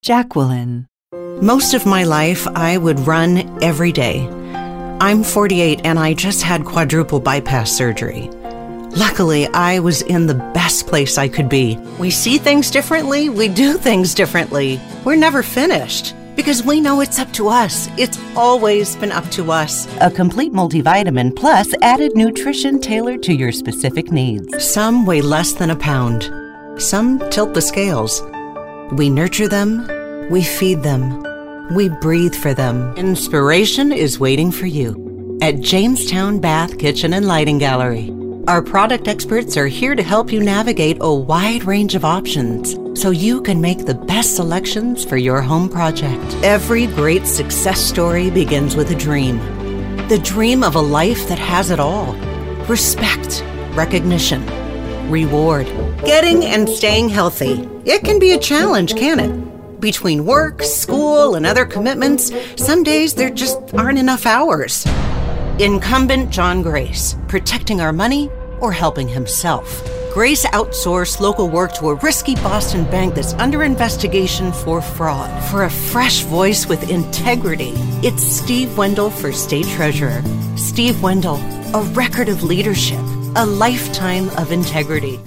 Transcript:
Jacqueline. Most of my life, I would run every day. I'm 48 and I just had quadruple bypass surgery. Luckily, I was in the best place I could be. We see things differently, we do things differently. We're never finished because we know it's up to us. It's always been up to us. A complete multivitamin plus added nutrition tailored to your specific needs. Some weigh less than a pound. Some tilt the scales. We nurture them, we feed them, we breathe for them. Inspiration is waiting for you at Jamestown Bath Kitchen and Lighting Gallery. Our product experts are here to help you navigate a wide range of options so you can make the best selections for your home project. Every great success story begins with a dream. The dream of a life that has it all. Respect, recognition, reward. Getting and staying healthy. It can be a challenge, can it? Between work, school, and other commitments, some days there just aren't enough hours. Incumbent John Grace, protecting our money or helping himself. Grace outsourced local work to a risky Boston bank that's under investigation for fraud. For a fresh voice with integrity, it's Steve Wendell for State Treasurer. Steve Wendell, a record of leadership, a lifetime of integrity.